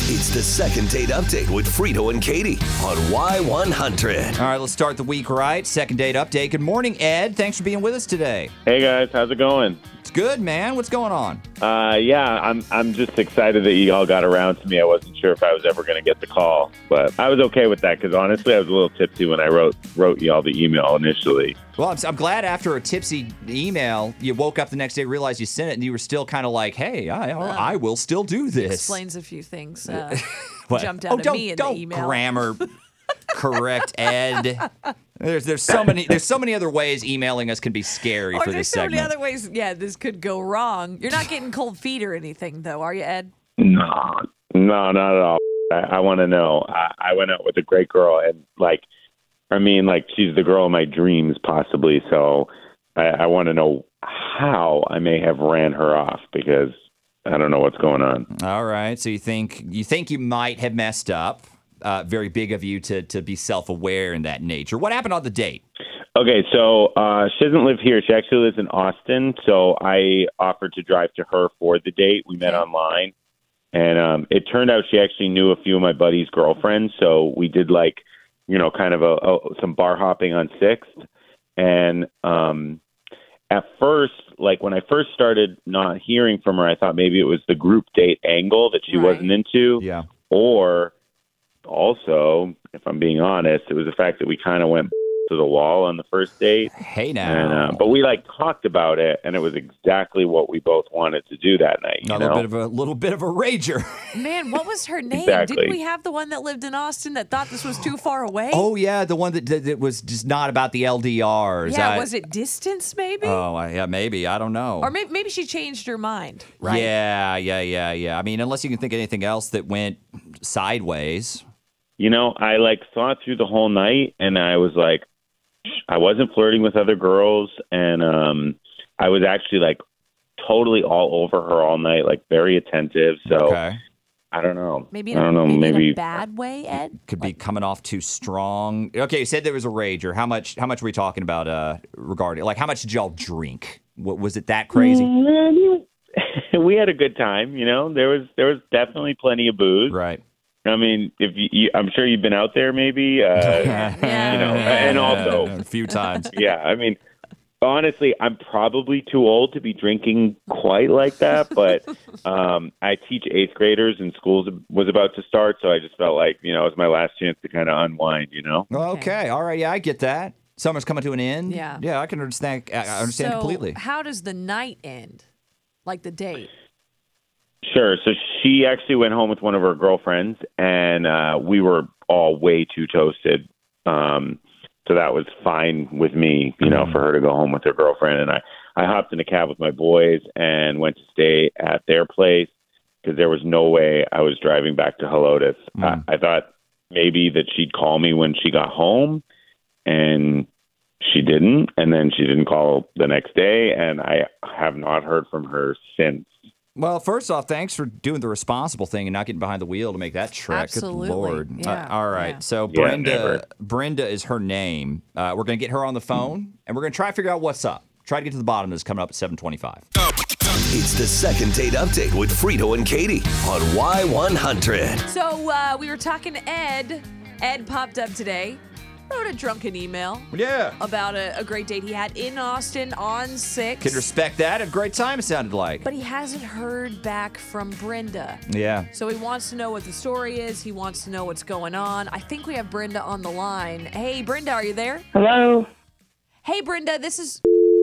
It's the second date update with Frito and Katie on Y100. All right, let's start the week right. Second date update. Good morning, Ed. Thanks for being with us today. Hey guys, how's it going? It's good, man. What's going on? I'm just excited that you all got around to me. I wasn't sure if I was ever going to get the call, but I was okay with that because honestly, I was a little tipsy when I wrote you all the email initially. Well, I'm glad after a tipsy email, you woke up the next day, realized you sent it, and you were still kind of like, hey, I will still do this. Explains a few things. What? Jumped out of me in the email. Don't grammar correct, Ed. There's so many other ways emailing us can be scary for this segment. There's so many other ways, this could go wrong. You're not getting cold feet or anything, though, are you, Ed? No, not at all. I want to know. I went out with a great girl, and she's the girl of my dreams, possibly. So I want to know how I may have ran her off because I don't know what's going on. All right. So you think you might have messed up. Very big of you to be self-aware in that nature. What happened on the date? Okay, so she doesn't live here. She actually lives in Austin. So I offered to drive to her for the date. We met online. And it turned out she actually knew a few of my buddies' girlfriends. So we did kind of some bar hopping on 6th. And at first, when I first started not hearing from her, I thought maybe it was the group date angle that she wasn't into. Yeah. Or also, if I'm being honest, it was the fact that we kind of went to the wall on the first date. Hey now. And, but we talked about it, and it was exactly what we both wanted to do that night. A little bit of a rager. Man, what was her name? Exactly. Didn't we have the one that lived in Austin that thought this was too far away? Oh yeah, the one that was just not about the LDRs. Yeah, was it distance maybe? Oh yeah, maybe. I don't know. Or maybe she changed her mind. Right? Yeah. I mean, unless you can think of anything else that went sideways. I saw it through the whole night, and I was like, I wasn't flirting with other girls, and I was actually totally all over her all night, very attentive. So okay. I don't know. Maybe in a bad way, Ed? Could be coming off too strong. Okay, you said there was a rager. How much were we talking about regarding? How much did y'all drink? Was it that crazy? We had a good time. There was definitely plenty of booze. Right. I mean, if I'm sure you've been out there, maybe. And also a few times. Yeah, I mean, honestly, I'm probably too old to be drinking quite like that. But I teach 8th graders, and school was about to start, so I just felt like it was my last chance to kind of unwind. Okay, all right, yeah, I get that. Summer's coming to an end. Yeah, I can understand. I understand completely. How does the night end? The date? Sure. So she actually went home with one of her girlfriends, and we were all way too toasted. So that was fine with me, for her to go home with her girlfriend. And I hopped in a cab with my boys and went to stay at their place because there was no way I was driving back to Helotes. I thought maybe that she'd call me when she got home, and she didn't. And then she didn't call the next day, and I have not heard from her since. Well, first off, thanks for doing the responsible thing and not getting behind the wheel to make that trek. Absolutely. Good Lord. Yeah. All right. Yeah. So Brenda is her name. We're going to get her on the phone, and we're going to try to figure out what's up. Try to get to the bottom of this coming up at 7:25. It's the second date update with Frito and Katie on Y100. So we were talking to Ed. Ed popped up today. Wrote a drunken email. Yeah. About a great date he had in Austin on 6th. Can respect that. A great time, it sounded like. But he hasn't heard back from Brenda. Yeah. So he wants to know what the story is. He wants to know what's going on. I think we have Brenda on the line. Hey, Brenda, are you there? Hello. Hey, Brenda, this is...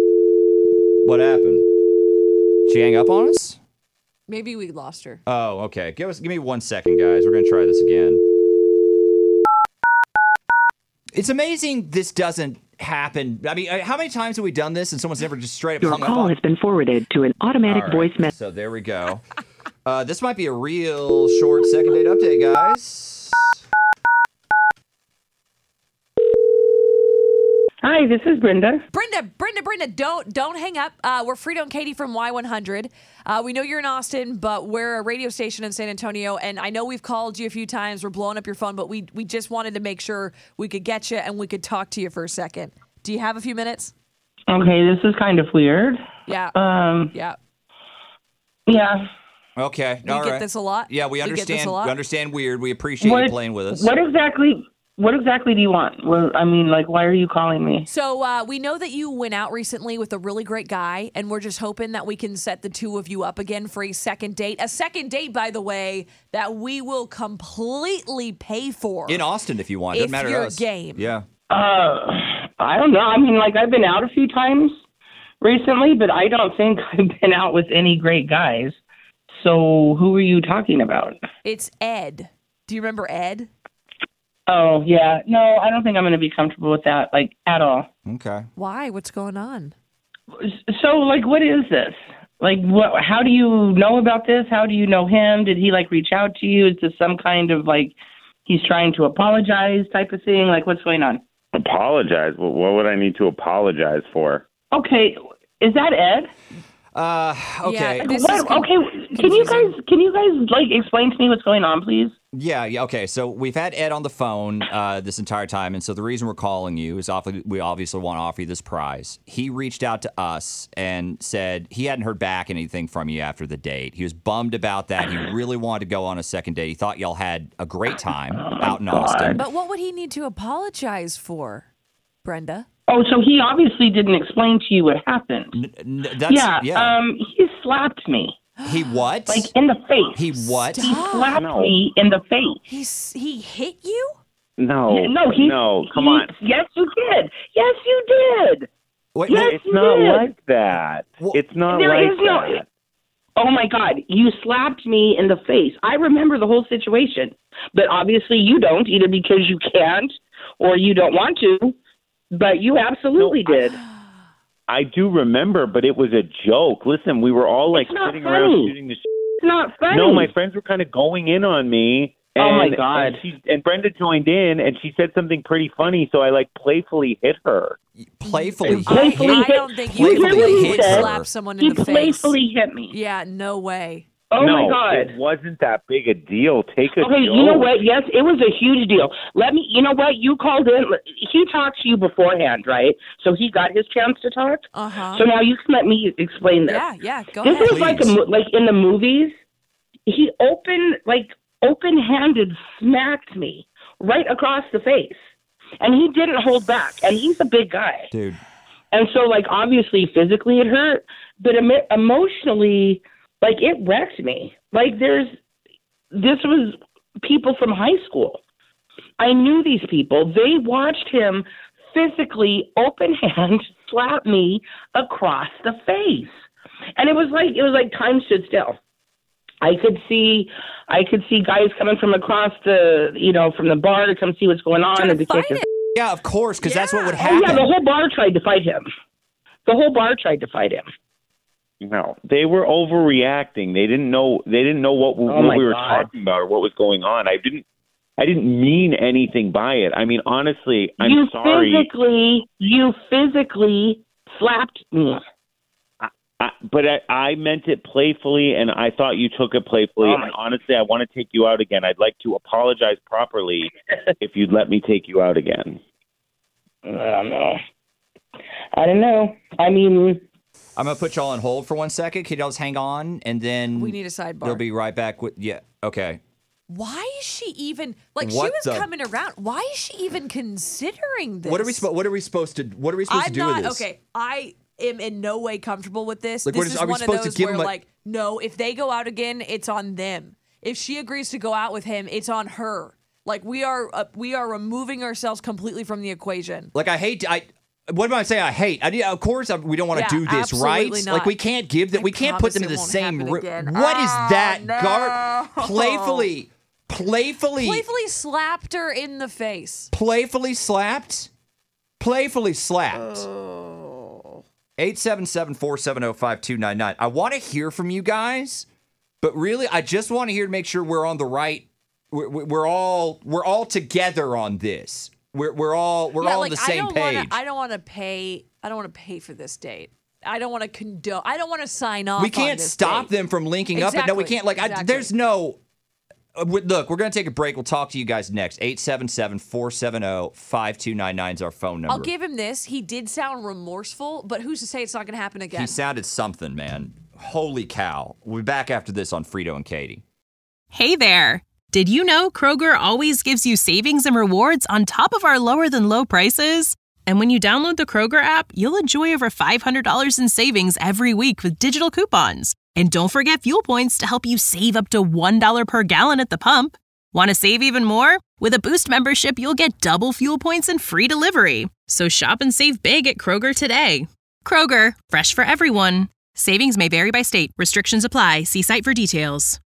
What happened? She hang up on us? Maybe we lost her. Oh, okay. Give me 1 second, guys. We're going to try this again. It's amazing this doesn't happen. I mean, how many times have we done this and someone's never just straight up Your hung up call on? has been forwarded to an automatic voice message. So there we go. This might be a real short second date update, guys. Hi, this is Brenda. Brenda, don't hang up. We're Frito and Katie from Y100. We know you're in Austin, but we're a radio station in San Antonio, and I know we've called you a few times. We're blowing up your phone, but we just wanted to make sure we could get you and we could talk to you for a second. Do you have a few minutes? Okay, this is kind of weird. Yeah. Yeah. Okay. We All get right. this a lot. Yeah, we We get this understand. a lot. We understand weird. We appreciate you playing with us. What exactly do you want? Well, I mean, like, why are you calling me? So we know that you went out recently with a really great guy, and we're just hoping that we can set the two of you up again for a second date. A second date, by the way, that we will completely pay for. In Austin, if you want. If Doesn't matter to you're us. game. Yeah. I don't know. I mean, like, I've been out a few times recently, but I don't think I've been out with any great guys. So who are you talking about? It's Ed. Do you remember Ed? Oh, yeah. No, I don't think I'm going to be comfortable with that, like, at all. Okay. Why? What's going on? So, like, what is this? Like, what? How do you know about this? How do you know him? Did he, like, reach out to you? Is this some kind of, like, he's trying to apologize type of thing? Like, what's going on? Apologize? What would I need to apologize for? Okay, is that Ed? Okay. Yeah, this is Okay, can you guys like explain to me what's going on, please? Yeah, okay. So we've had Ed on the phone this entire time, and so the reason we're calling you is we obviously want to offer you this prize. He reached out to us and said he hadn't heard back anything from you after the date. He was bummed about that. He really wanted to go on a second date. He thought y'all had a great time out in Austin. But what would he need to apologize for, Brenda? Oh, so he obviously didn't explain to you what happened. He slapped me. He what? Like in the face. He what? He slapped me in the face. He hit you? No. Come on. Yes, you did. Yes, you did. Wait, Yes, It's you not did. like that. Well, It's not There like is no. that. Oh my God! You slapped me in the face. I remember the whole situation, but obviously you don't, either because you can't or you don't want to. But you absolutely did. I do remember, but it was a joke. Listen, we were all like It's not sitting funny. around shooting the It's not funny. No, my friends were kind of going in on me. And, Oh, my God. And Brenda joined in, and she said something pretty funny, so I like playfully hit her. Playfully. Playfully I hit- don't think You you hear what he would said? slap someone He in the face. playfully hit me. Yeah, no way. Oh no, my God! it wasn't that big a deal. Take a Okay, joke. you know what? Yes, it was a huge deal. You know what? You called in. He talked to you beforehand, right? So he got his chance to talk. Uh-huh. So now you can let me explain this. Yeah, go This ahead. is like Please. like in the movies. He open-handed smacked me right across the face, and he didn't hold back. And he's a big guy, Dude. and so like obviously physically it hurt, but emotionally, like it wrecked me. Like this was people from high school. I knew these people. They watched him physically open hand slap me across the face. And it was like time stood still. I could see guys coming from across from the bar to come see what's going on Trying and to to kick fight his. it. Yeah, of course, because that's what would Oh happen. yeah, the whole bar tried to fight him. No, they were overreacting. They didn't know what my we were God. talking about or what was going on. I didn't mean anything by it. I mean, honestly, I'm You sorry. physically slapped me. But I meant it playfully, and I thought you took it playfully. Oh, And honestly, I want to take you out again. I'd like to apologize properly if you'd let me take you out again. I don't know. I mean, I'm going to put y'all on hold for 1 second. Can y'all just hang on? And then We need a sidebar. they'll be right back with, yeah, okay. Why is she even like? What she was the- coming around. Why is she even considering this? What are we supposed to do not with this? okay. I am in no way comfortable with this. Like, This are is we one of supposed to those give where him a- like, no, if they go out again, it's on them. If she agrees to go out with him, it's on her. Like we are removing ourselves completely from the equation. Like, what am I saying? I hate. Of course, we don't want to Yeah, do this, right? absolutely not. Like, we can't give that. I We can't put them in the promise it same won't room. happen What again. is that? No. Playfully slapped her in the face. Playfully slapped. 877-470-5299. I want to hear from you guys, but really, I just want to hear to make sure we're on the right. We're all together on this. We're all on the same page. I don't want to pay for this date. I don't want to condone. I don't want to sign off. We can't on this stop date. them from linking up. And no, we can't. Exactly. There's no. Look, we're going to take a break. We'll talk to you guys next. 877-470-5299 is our phone number. I'll give him this. He did sound remorseful, but who's to say it's not going to happen again? He sounded something, man. Holy cow. We'll be back after this on Frito and Katie. Hey there. Did you know Kroger always gives you savings and rewards on top of our lower than low prices? And when you download the Kroger app, you'll enjoy over $500 in savings every week with digital coupons. And don't forget fuel points to help you save up to $1 per gallon at the pump. Want to save even more? With a Boost membership, you'll get double fuel points and free delivery. So shop and save big at Kroger today. Kroger, fresh for everyone. Savings may vary by state. Restrictions apply. See site for details.